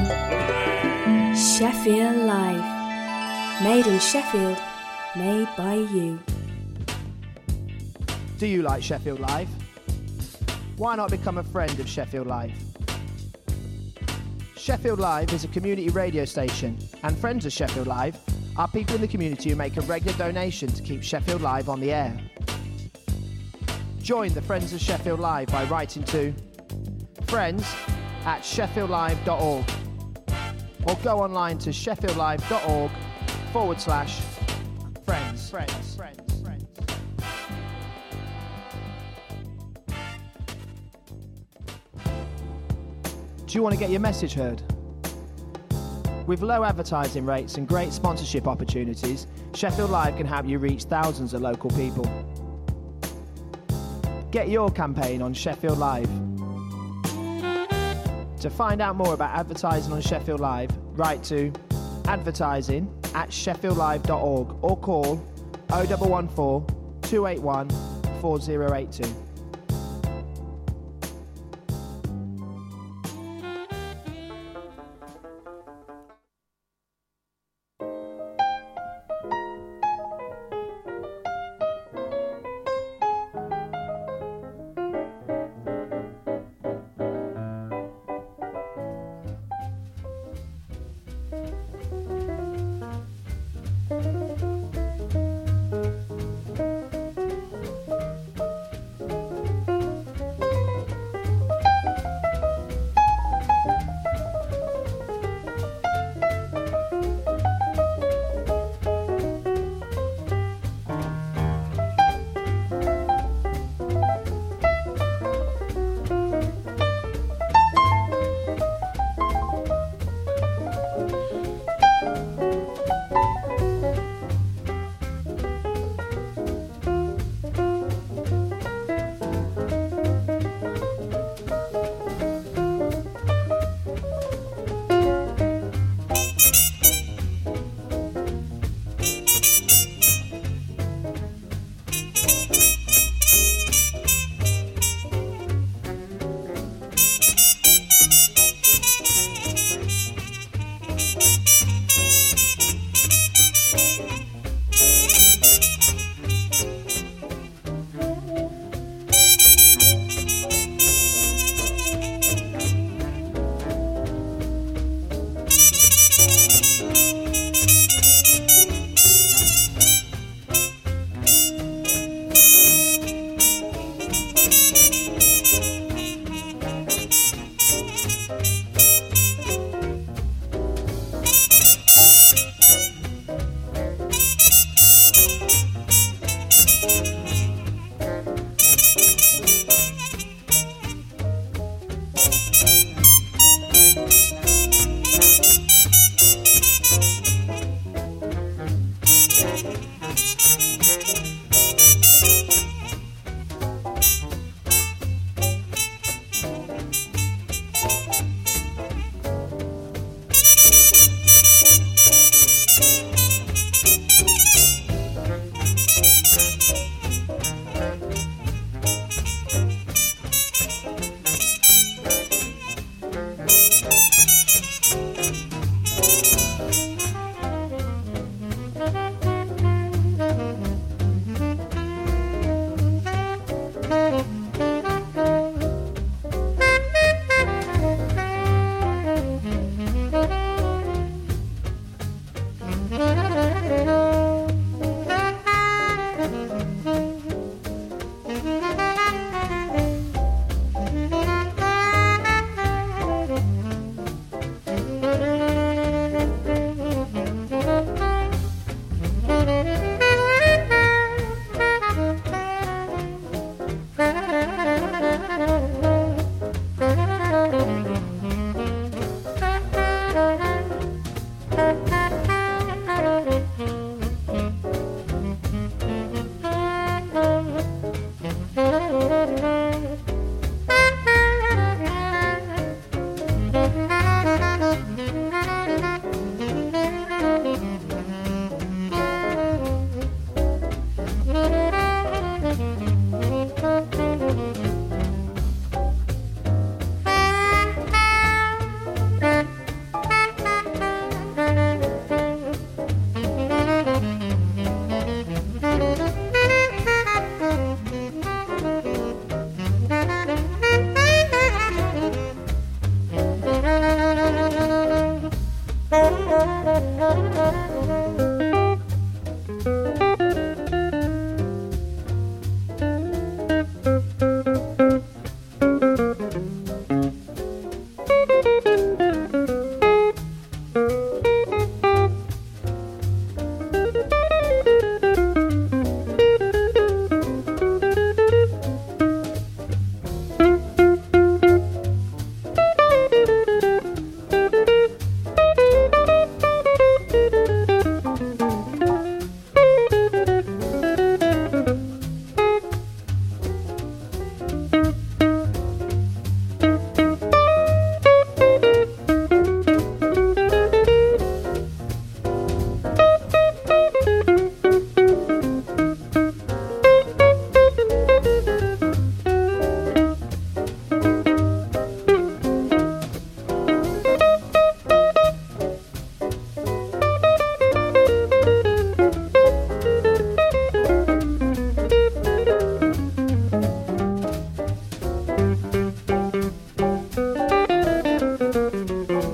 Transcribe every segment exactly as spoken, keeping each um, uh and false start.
Sheffield Live. Made in Sheffield, made by you. Do you like Sheffield Live? Why not become a friend of Sheffield Live? Sheffield Live is a community radio station, and friends of Sheffield Live are people in the community who make a regular donation to keep Sheffield Live on the air. Join the Friends of Sheffield Live by writing to friends at sheffield live dot org or go online to sheffieldlive.org forward slash friends. Friends. Friends. Friends. Do you want to get your message heard? With low advertising rates and great sponsorship opportunities, Sheffield Live can help you reach thousands of local people. Get your campaign on Sheffield Live. To find out more about advertising on Sheffield Live, write to advertising at sheffield live dot org or call oh one one four, two eight one, four oh eight two.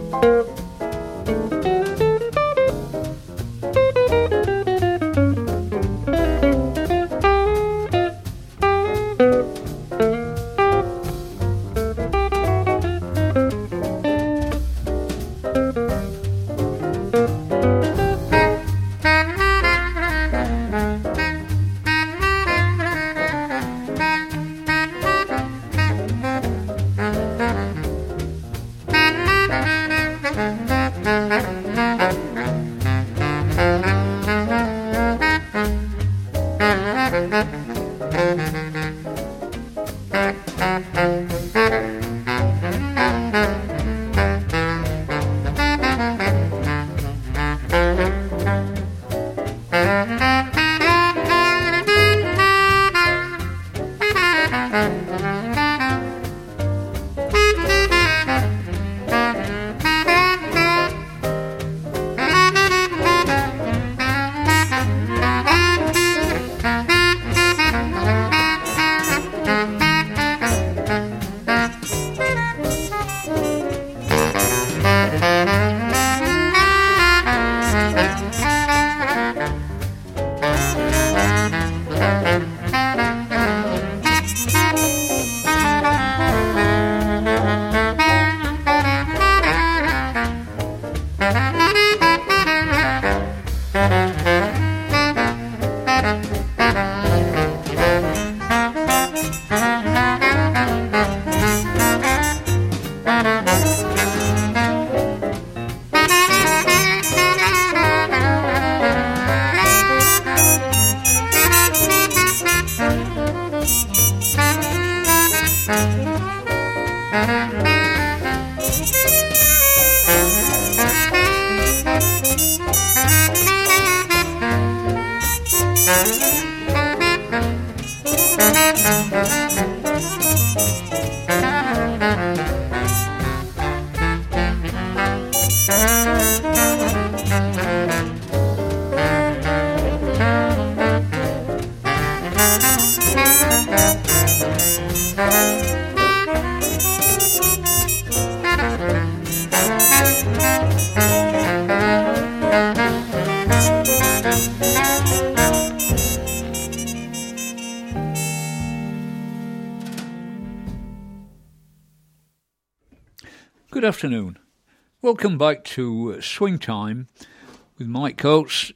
Good afternoon. Welcome back to Swing Time with Mike Coates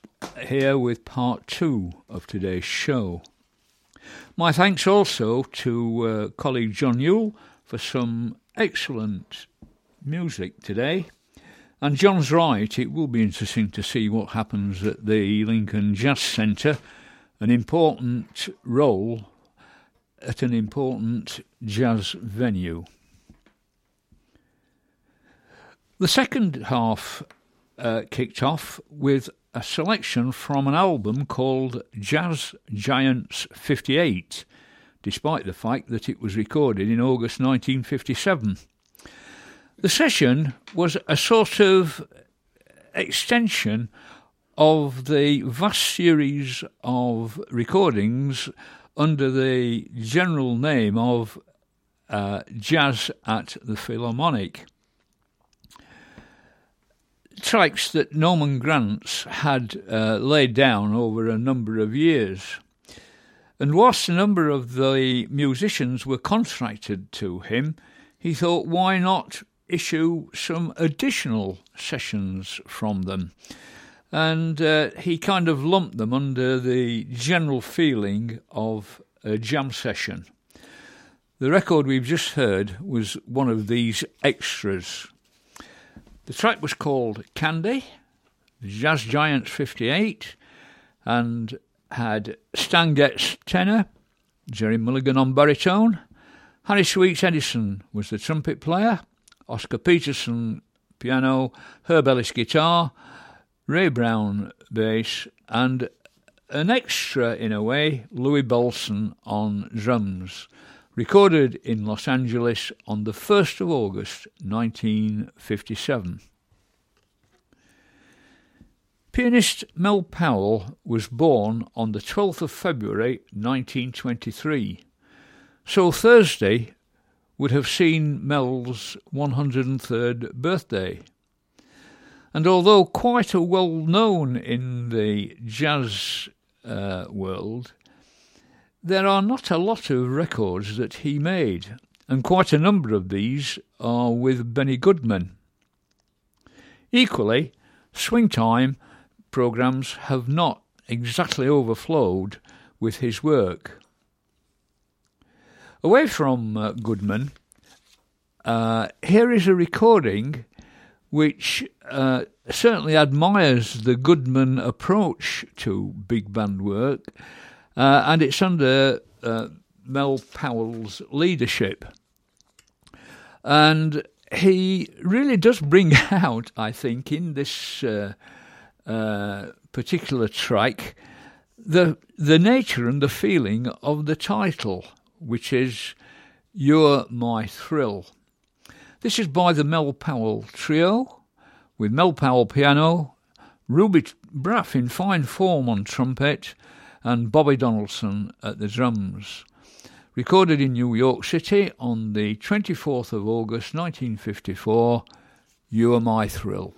here with part two of today's show. My thanks also to uh, colleague John Newell for some excellent music today. And John's right, it will be interesting to see what happens at the Lincoln Jazz Centre, an important role at an important jazz venue. The second half uh, kicked off with a selection from an album called Jazz Giants fifty-eight, despite the fact that it was recorded in August nineteen fifty-seven. The session was a sort of extension of the vast series of recordings under the general name of uh, Jazz at the Philharmonic. Tracks that Norman Granz had uh, laid down over a number of years. And whilst a number of the musicians were contracted to him, he thought, why not issue some additional sessions from them? And uh, he kind of lumped them under the general feeling of a jam session. The record we've just heard was one of these extras. The track was called Candy, Jazz Giants fifty-eight, and had Stan Getz tenor, Jerry Mulligan on baritone, Harry Sweets Edison was the trumpet player, Oscar Peterson piano, Herb Ellis guitar, Ray Brown bass, and an extra in a way, Louis Bolson on drums. Recorded in Los Angeles on the first of August nineteen fifty-seven. Pianist Mel Powell was born on the twelfth of February nineteen twenty-three. So Thursday would have seen Mel's one hundred third birthday. And although quite a well-known in the jazz uh, world, there are not a lot of records that he made, and quite a number of these are with Benny Goodman. Equally, swing time programmes have not exactly overflowed with his work. Away from uh, Goodman, uh, here is a recording which uh, certainly admires the Goodman approach to big band work, uh, and it's under uh, Mel Powell's leadership. And he really does bring out, I think, in this uh, uh, particular track, the the nature and the feeling of the title, which is You're My Thrill. This is by the Mel Powell Trio, with Mel Powell piano, Ruby Braff in fine form on trumpet, and Bobby Donaldson at the drums. Recorded in New York City on the twenty-fourth of August nineteen fifty-four, You're My Thrill.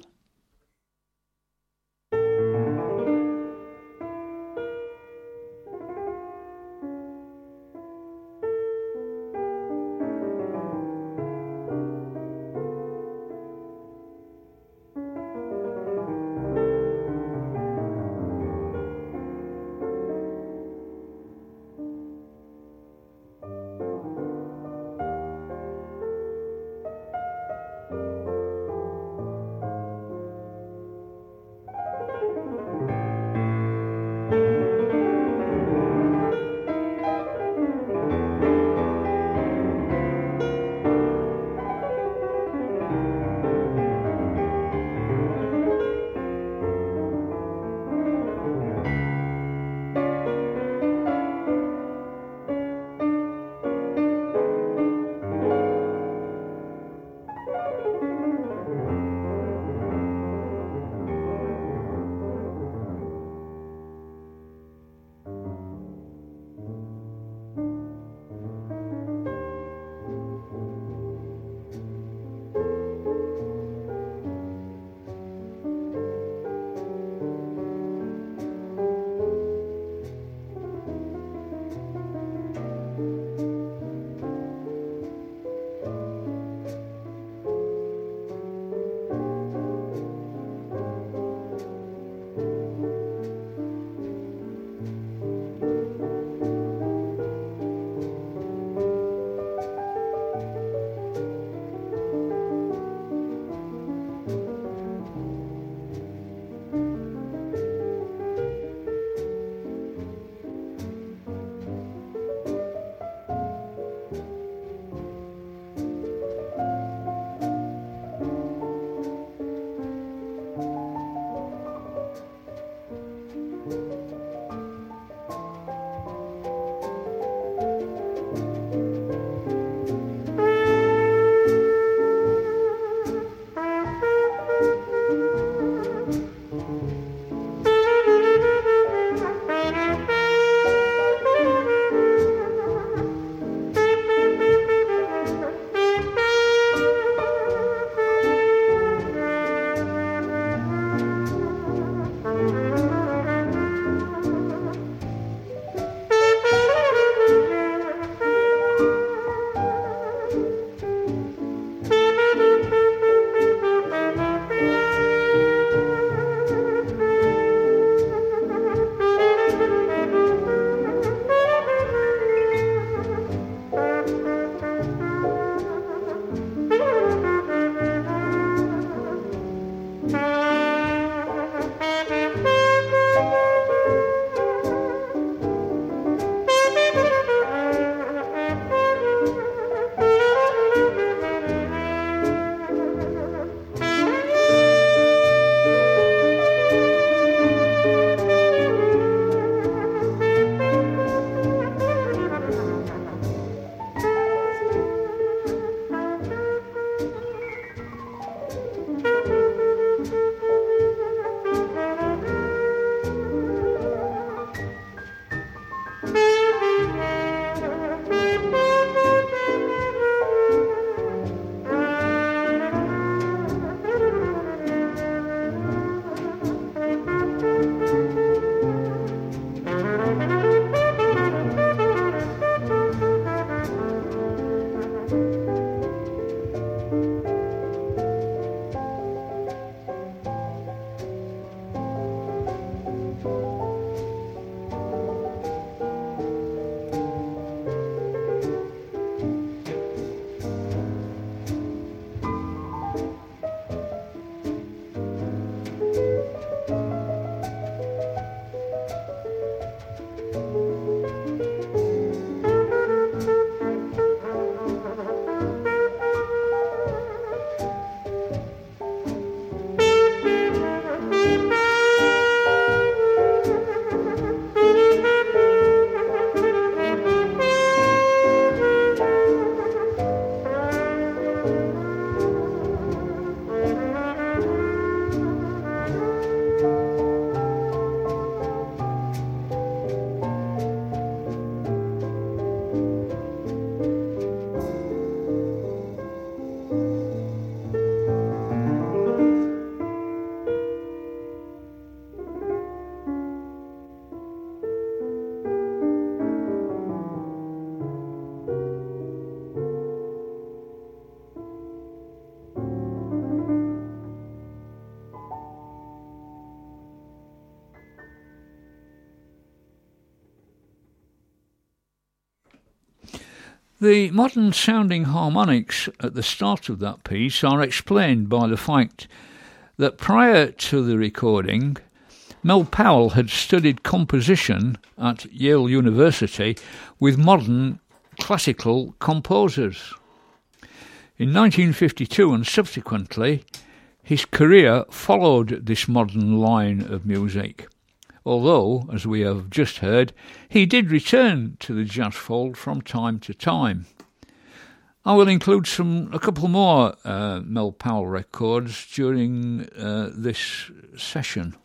The modern-sounding harmonics at the start of that piece are explained by the fact that prior to the recording, Mel Powell had studied composition at Yale University with modern classical composers. In nineteen fifty-two and subsequently, his career followed this modern line of music, although, as we have just heard, he did return to the jazz fold from time to time. I will include some a couple more uh, Mel Powell records during uh, this session.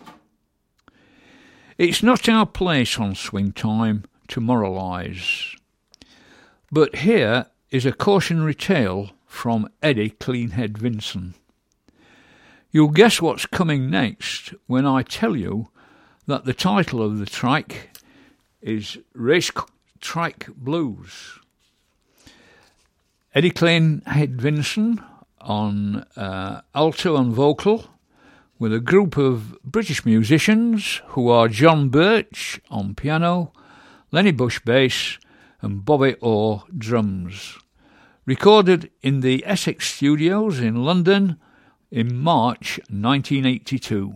It's not our place on Swing Time to moralise, but here is a cautionary tale from Eddie Cleanhead Vinson. You'll guess what's coming next when I tell you that the title of the track is Racetrack Blues. Eddie Cleanhead Vinson on uh, alto and vocal, with a group of British musicians who are John Birch on piano, Lenny Bush bass and Bobby Orr drums. Recorded in the Essex Studios in London in March nineteen eighty-two.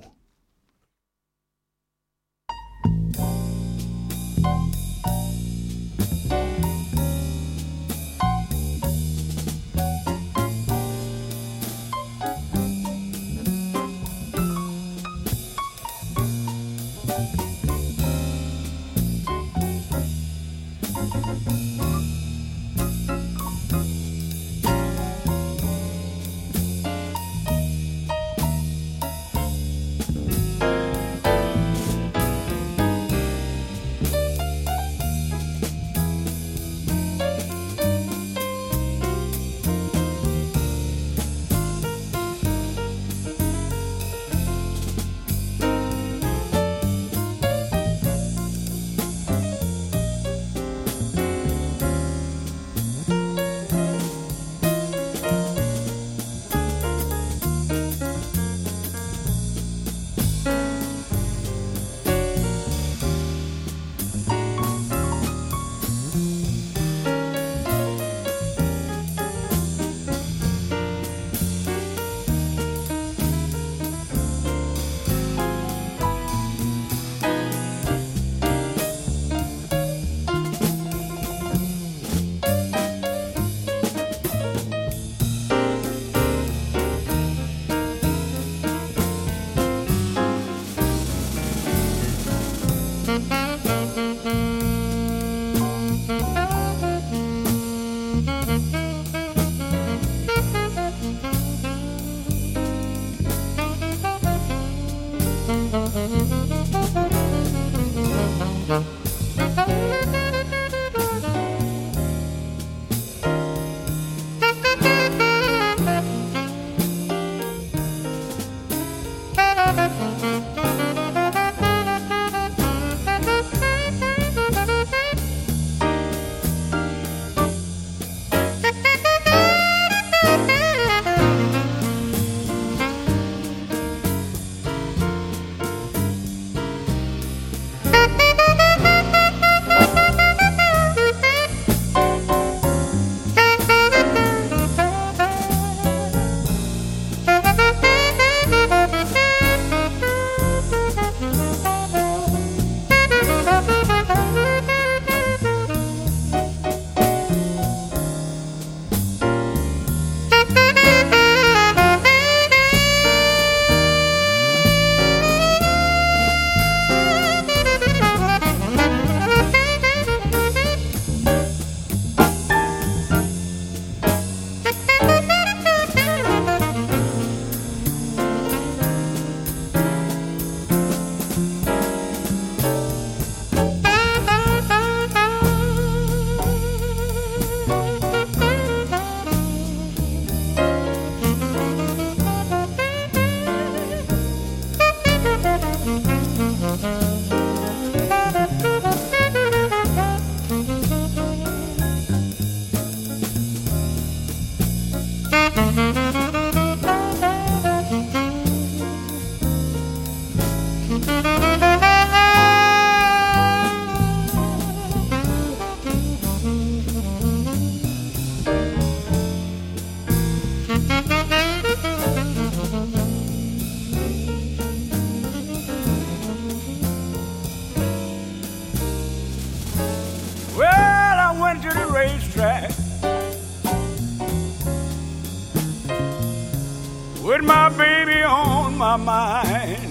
baby on my mind.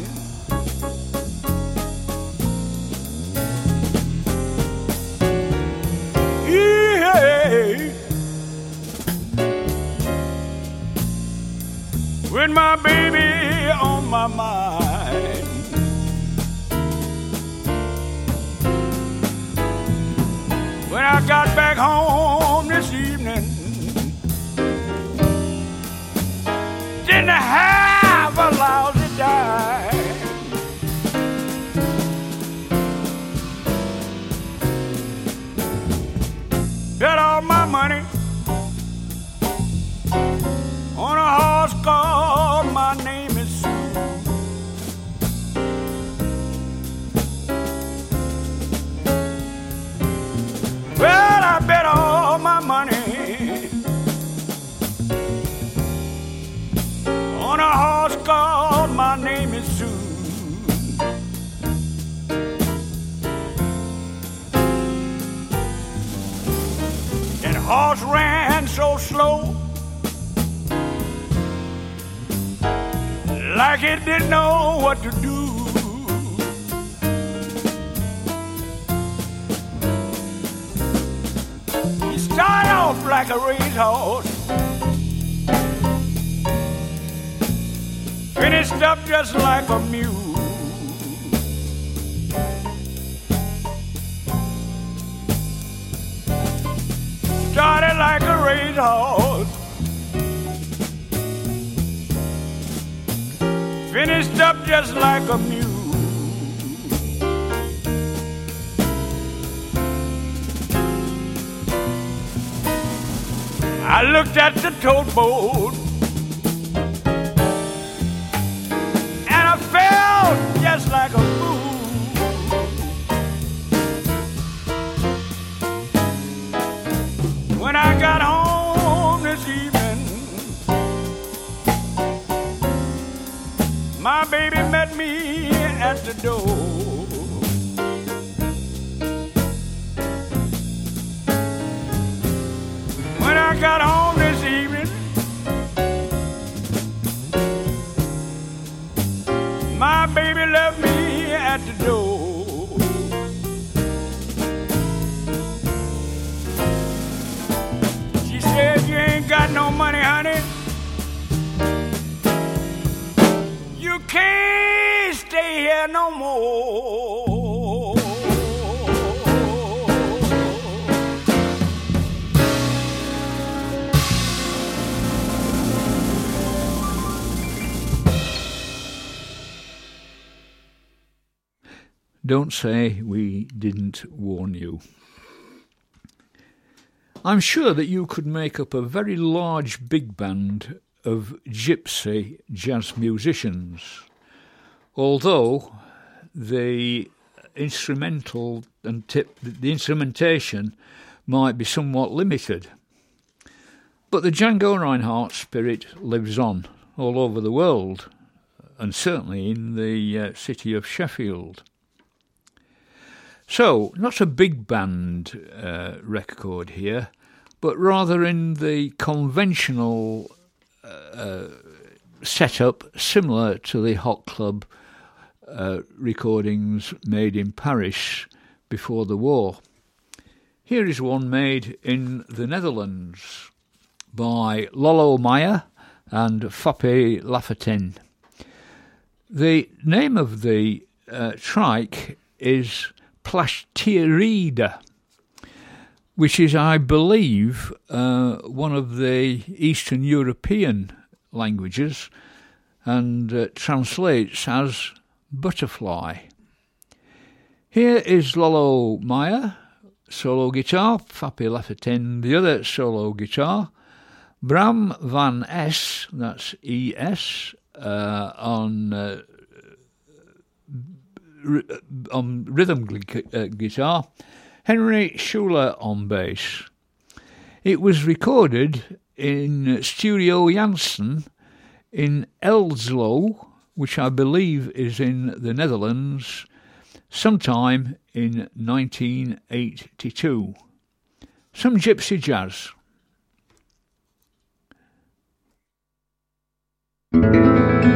Yeah. With my baby on my mind. When I got back home this evening, didn't have a lousy dime. Bet all my money on a horse called My Name is Sue. Well, I bet all my money on a horse called My Name is Sue. That horse ran so slow, like it didn't know what to do. He started off like a racehorse, finished up just like a mule. Started like a racehorse, finished up just like a mule. I looked at the towboat and I felt just like a fool. When I got home this evening, my baby met me at the door. When I got home this evening, my baby left me at the door. She said, you ain't got no money, honey. You can't stay here no more. Don't say we didn't warn you. I'm sure that you could make up a very large big band of gypsy jazz musicians, although the instrumental and tip, the instrumentation might be somewhat limited. But the Django Reinhardt spirit lives on all over the world, and certainly in the uh, city of Sheffield. So, not a big band uh, record here, but rather in the conventional uh, setup similar to the Hot Club uh, recordings made in Paris before the war. Here is one made in the Netherlands by Lolo Meyer and Fappe Lafontaine. The name of the uh, trike is Plastieride, which is, I believe, uh, one of the Eastern European languages and uh, translates as butterfly. Here is Lolo Meyer, solo guitar, Fappe Lafontaine, the other solo guitar, Bram van Es, that's E S, uh, on uh, on rhythm uh, guitar, Henry Schuler on bass. It was recorded in Studio Janssen in Elslo, which I believe is in the Netherlands, sometime in nineteen eighty-two. Some gypsy jazz. Thank you.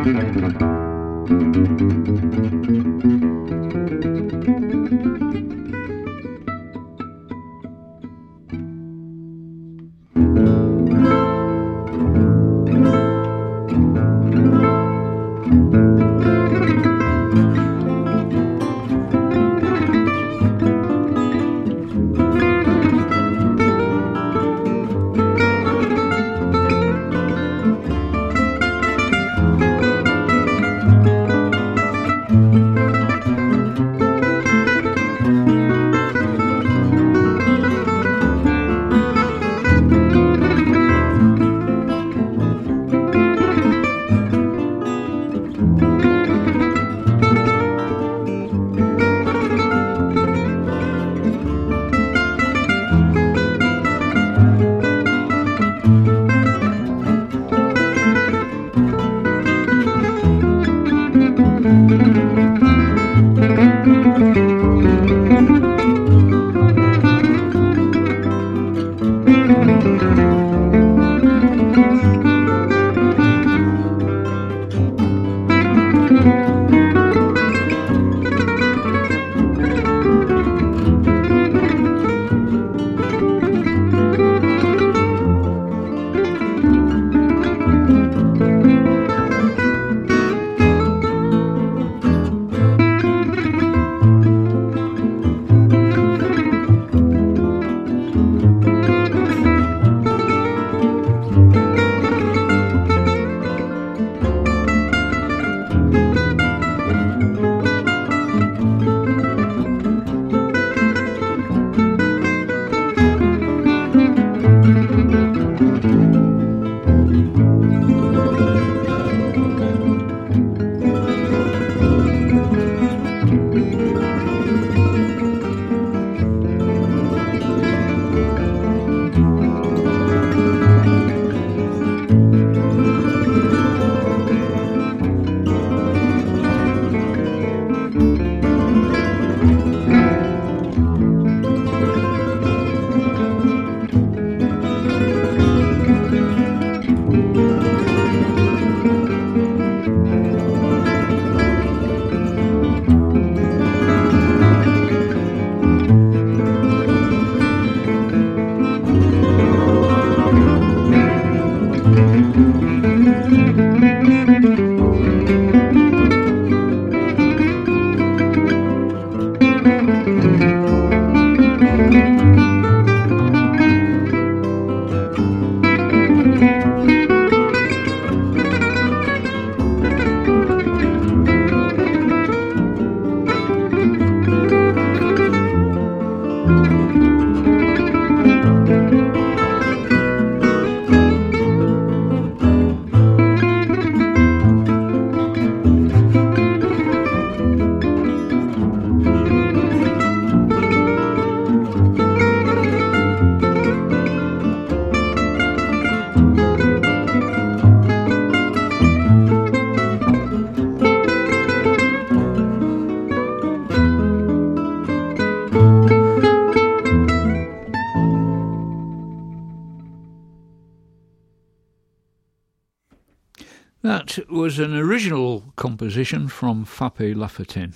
That was an original composition from Fappy Laffertin.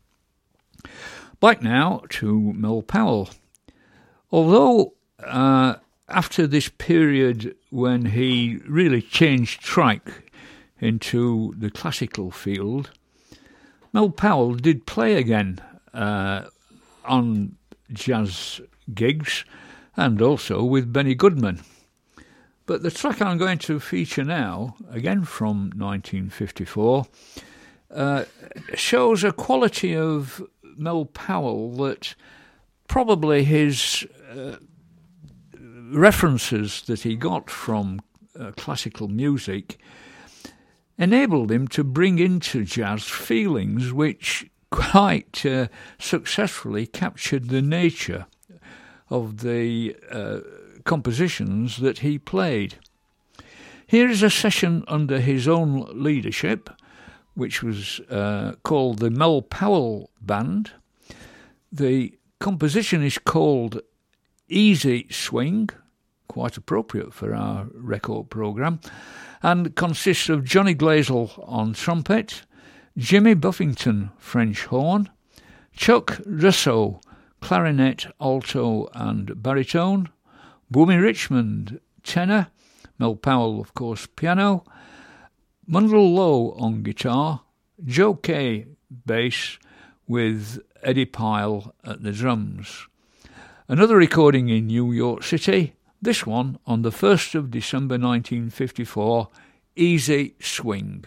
Back now to Mel Powell. Although uh, after this period when he really changed track into the classical field, Mel Powell did play again uh, on jazz gigs and also with Benny Goodman. But the track I'm going to feature now, again from nineteen fifty-four, uh, shows a quality of Mel Powell that probably his uh, references that he got from uh, classical music enabled him to bring into jazz feelings which quite uh, successfully captured the nature of the uh, compositions that he played. Here is a session under his own leadership, which was uh, called the Mel Powell Band. The composition is called Easy Swing, quite appropriate for our record programme, and consists of Johnny Glazel on trumpet, Jimmy Buffington, French horn, Chuck Russo, clarinet, alto and baritone, Boomy Richmond, tenor, Mel Powell, of course, piano, Mundell Lowe on guitar, Joe Kay, bass, with Eddie Pyle at the drums. Another recording in New York City, this one on the first of December nineteen fifty-four, Easy Swing.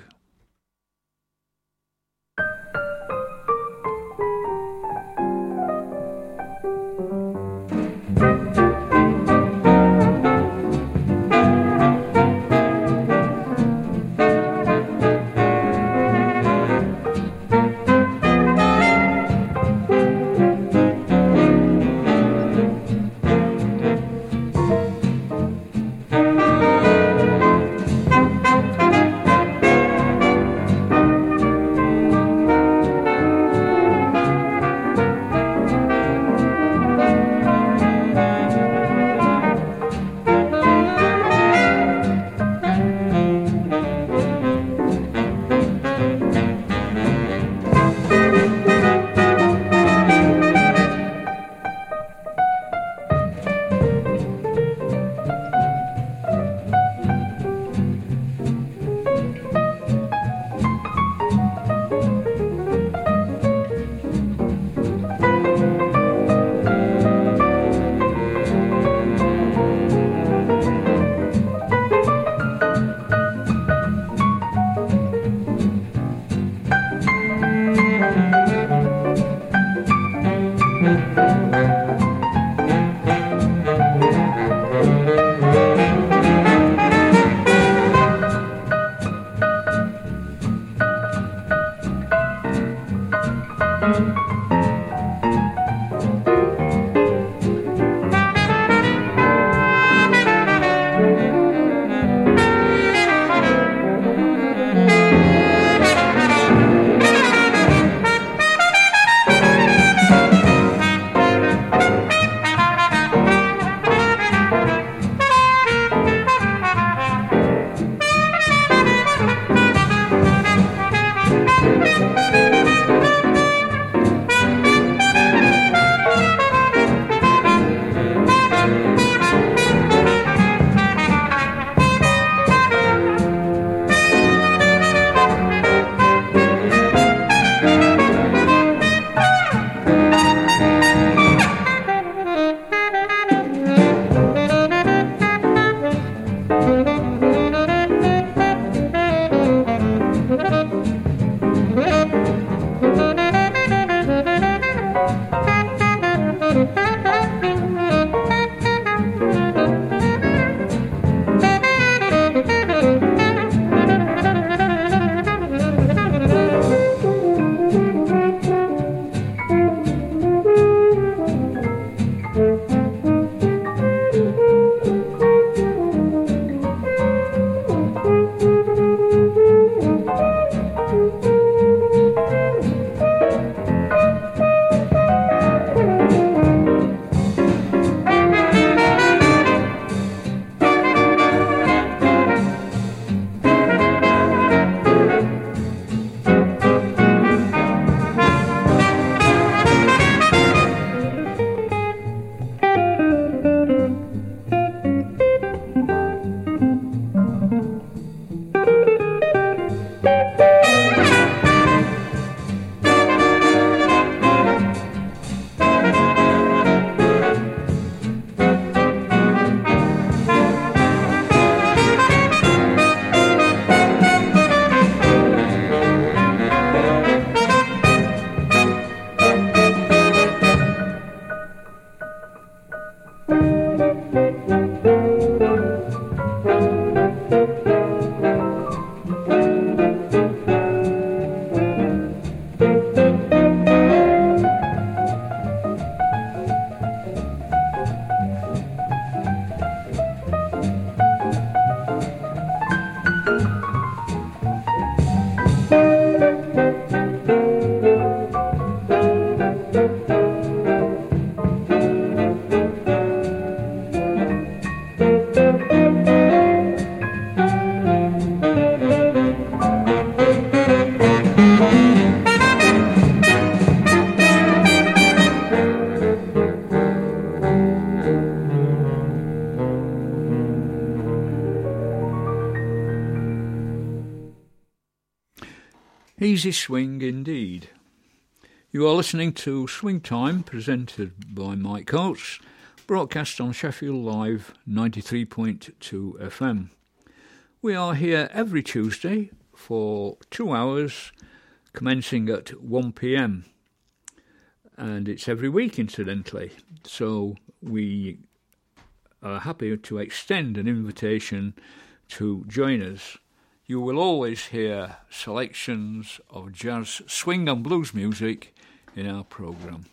Easy swing indeed. You are listening to Swing Time, presented by Mike Coates, broadcast on Sheffield Live ninety-three point two F M. We are here every Tuesday for two hours, commencing at one p m. And it's every week, incidentally. So we are happy to extend an invitation to join us. You will always hear selections of jazz, swing and blues music in our programme.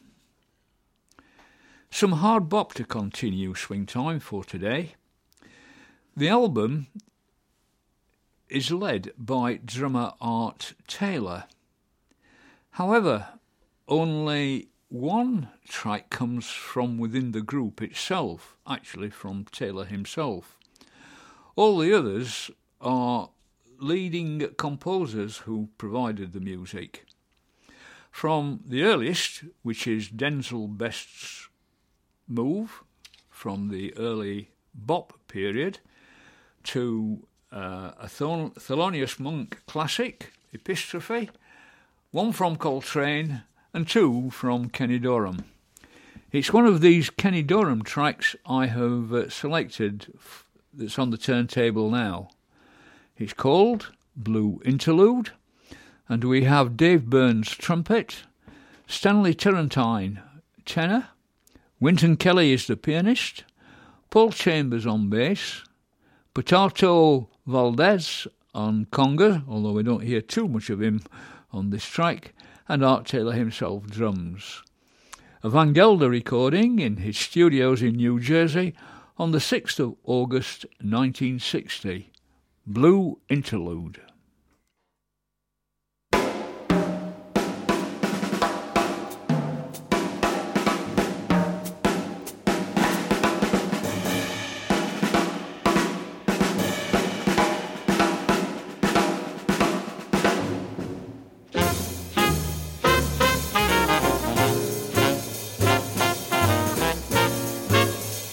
Some hard bop to continue Swing Time for today. The album is led by drummer Art Taylor. However, only one track comes from within the group itself, actually from Taylor himself. All the others are leading composers who provided the music. From the earliest, which is Denzel Best's Move, from the early bop period, to uh, a Thel- Thelonious Monk classic, Epistrophe, one from Coltrane, and two from Kenny Dorham. It's one of these Kenny Dorham tracks I have uh, selected f- that's on the turntable now. It's called Blue Interlude, and we have Dave Burns trumpet, Stanley Turrentine tenor, Wynton Kelly is the pianist, Paul Chambers on bass, Potato Valdez on conga, although we don't hear too much of him on this track, and Art Taylor himself drums. A Van Gelder recording in his studios in New Jersey on the sixth of August nineteen sixty. Blue Interlude.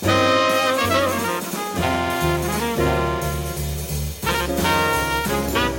Thank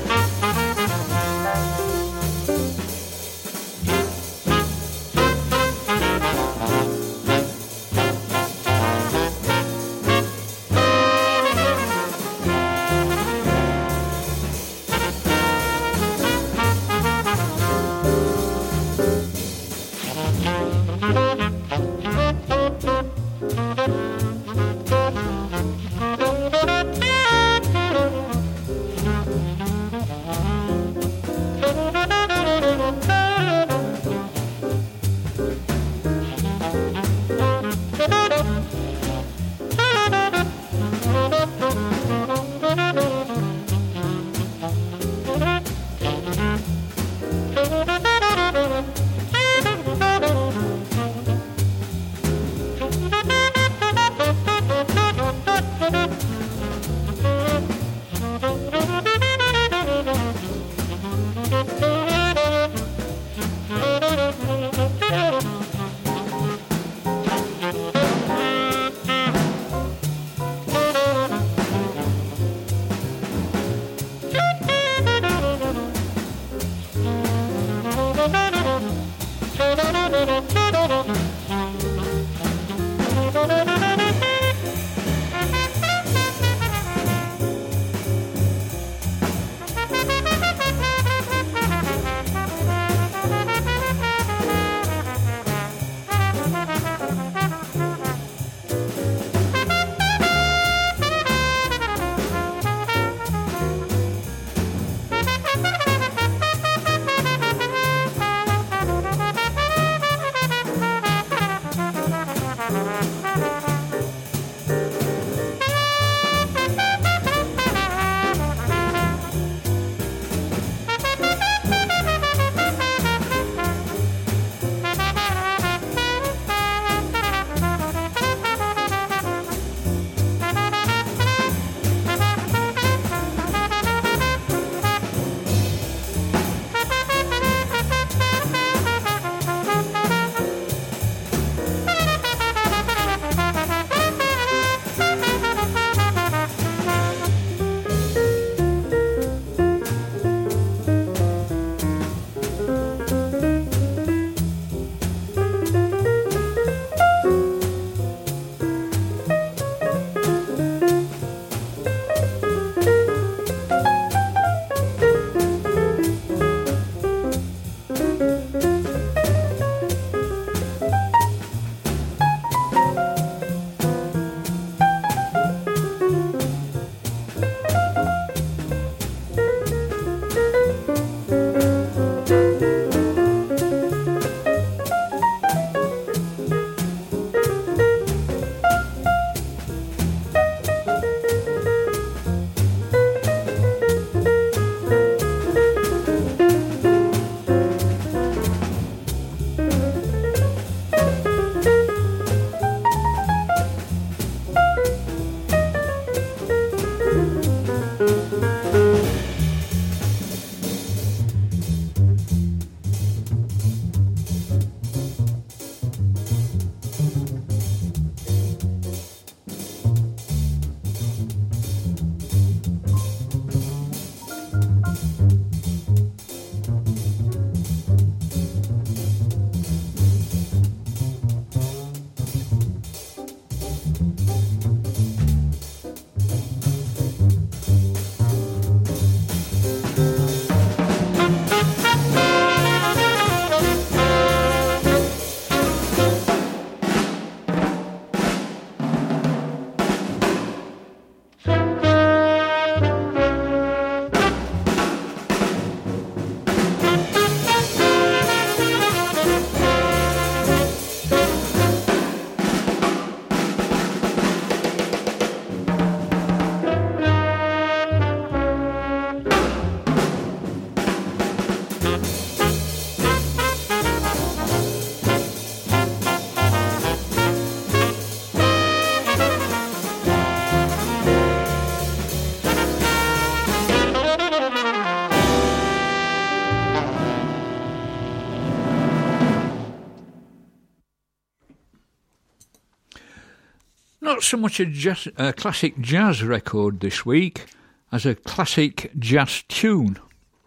Not so much a, jazz, a classic jazz record this week as a classic jazz tune.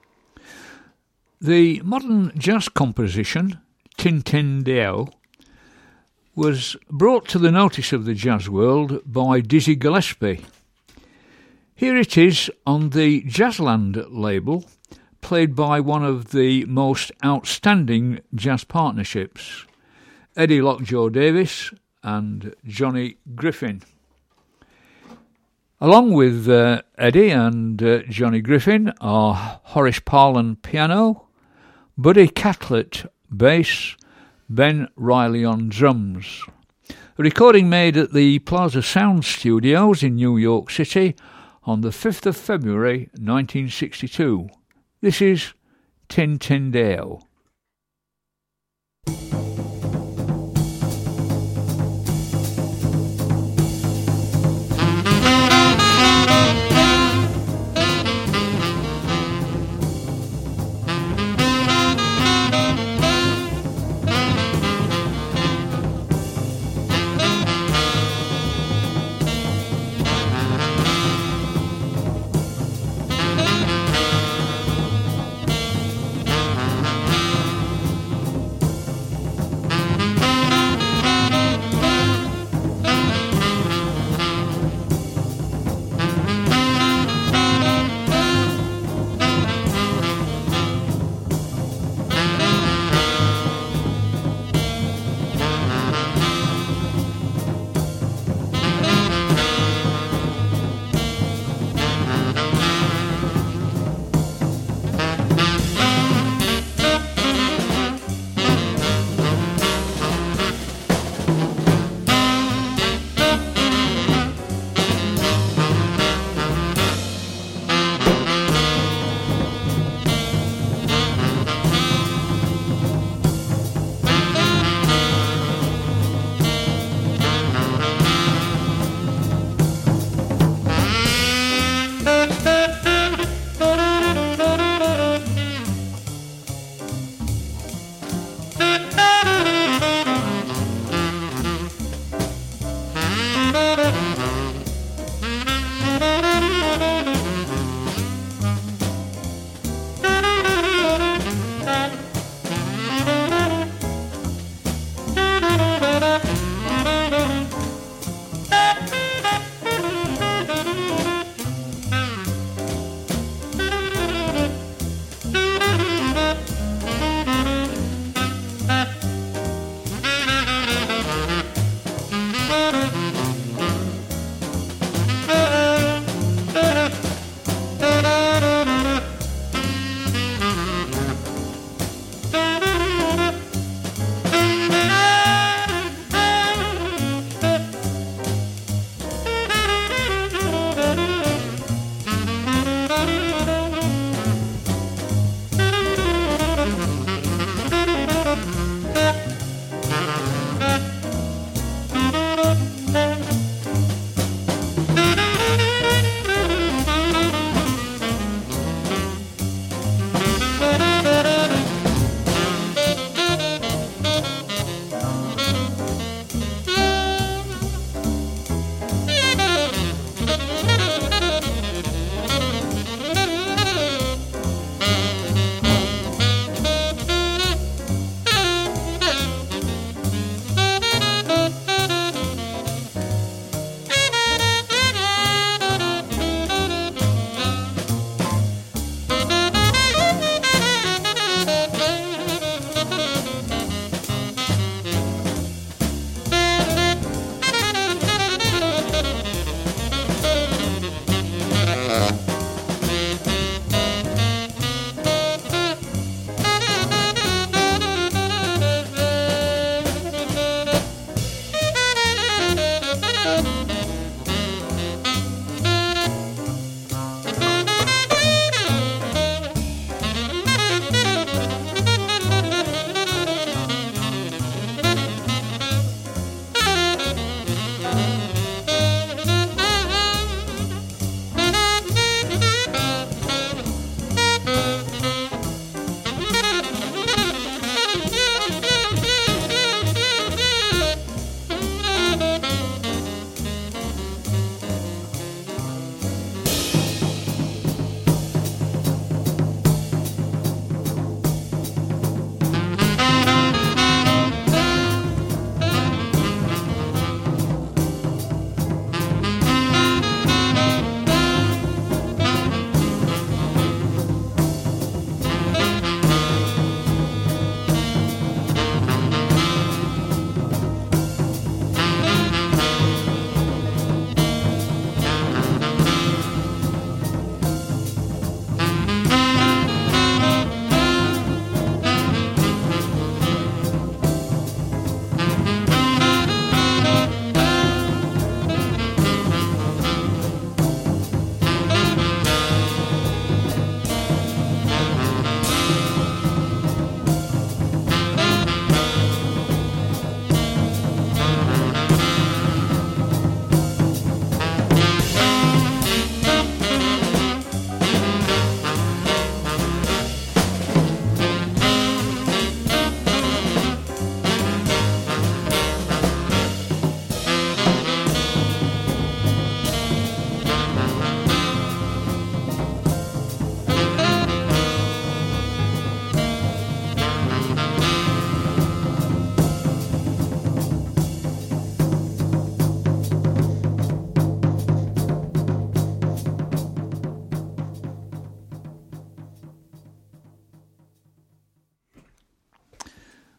The modern jazz composition, Tin Tin Deo, was brought to the notice of the jazz world by Dizzy Gillespie. Here it is on the Jazzland label, played by one of the most outstanding jazz partnerships, Eddie Lockjaw Davis and Johnny Griffin. Along with uh, Eddie and uh, Johnny Griffin are Horace Parlan piano, Buddy Catlett bass, Ben Riley on drums. A recording made at the Plaza Sound Studios in New York City on the fifth of February nineteen sixty-two. This is Tin Tin Deo. Thank you.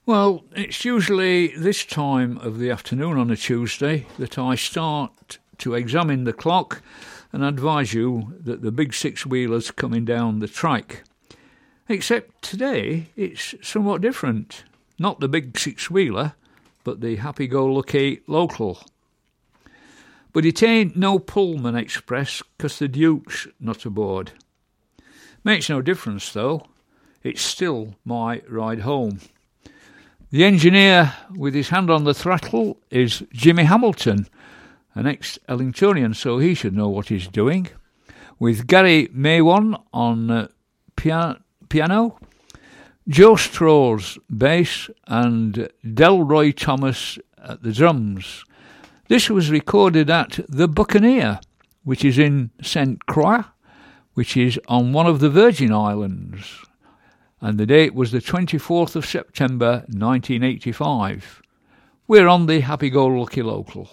Well, it's usually this time of the afternoon on a Tuesday that I start to examine the clock and advise you that the big six-wheeler's coming down the track. Except today it's somewhat different. Not the big six-wheeler, but the happy-go-lucky local. But it ain't no Pullman Express, 'cause the Duke's not aboard. Makes no difference, though. It's still my ride home. The engineer with his hand on the throttle is Jimmy Hamilton, an ex-Ellingtonian, so he should know what he's doing, with Gary Maywan on uh, pia- piano, Joe Strauss bass, and Delroy Thomas at the drums. This was recorded at the Buccaneer, which is in Saint Croix, which is on one of the Virgin Islands, and the date was the twenty-fourth of September nineteen eighty-five. We're on the Happy-Go-Lucky Local.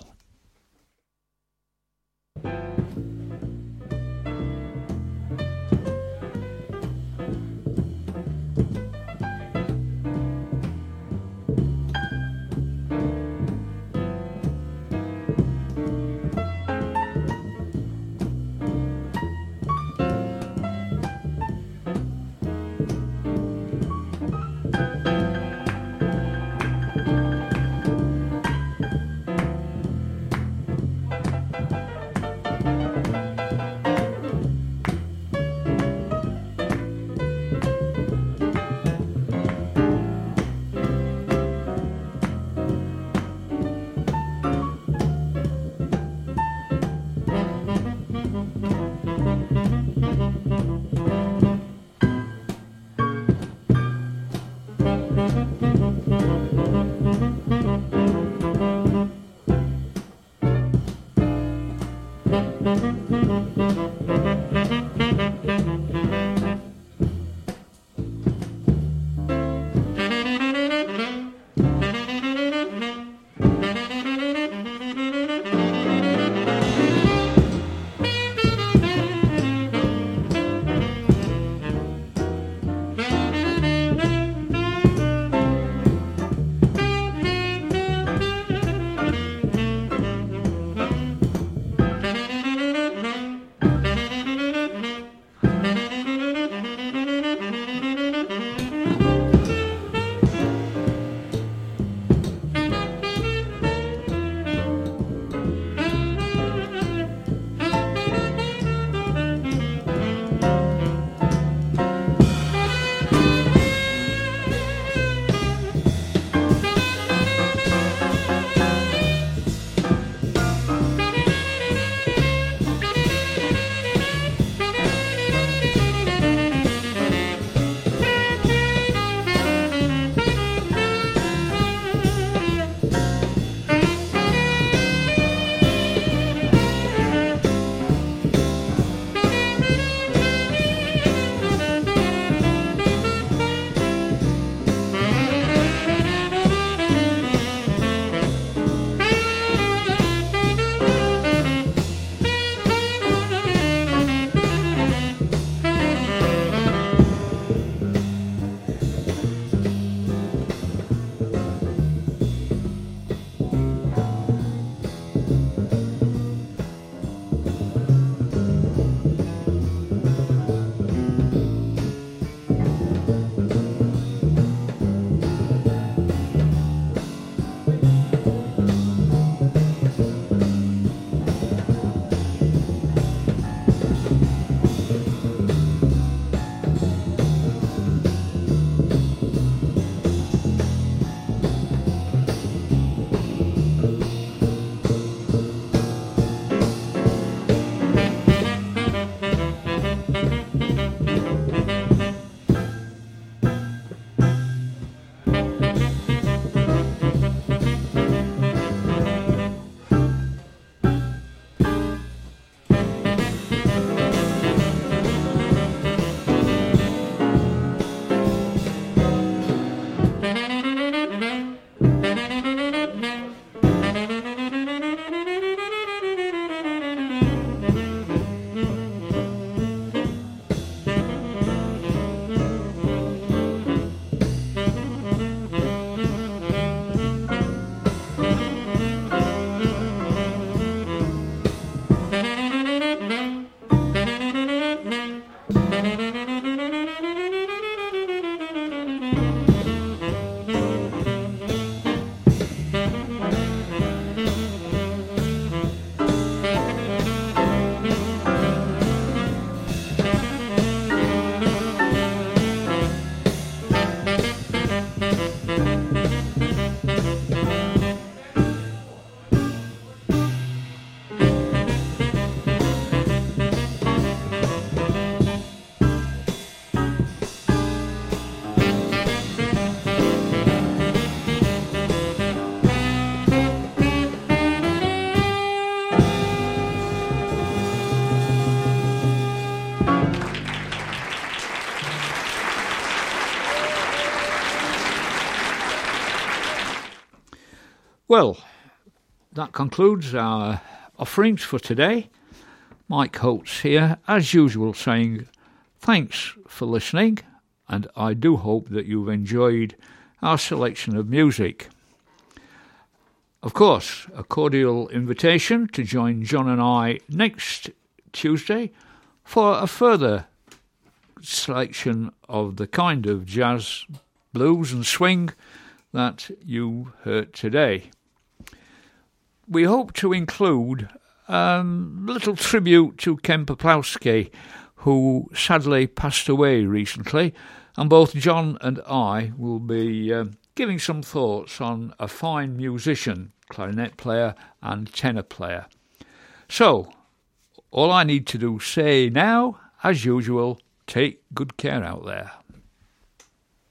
Well, that concludes our offerings for today. Mike Holtz here, as usual, saying thanks for listening, and I do hope that you've enjoyed our selection of music. Of course, a cordial invitation to join John and I next Tuesday for a further selection of the kind of jazz, blues and swing that you heard today. We hope to include a little tribute to Ken Poplowski, who sadly passed away recently, and both John and I will be uh, giving some thoughts on a fine musician, clarinet player and tenor player. So, all I need to do say now, as usual, take good care out there.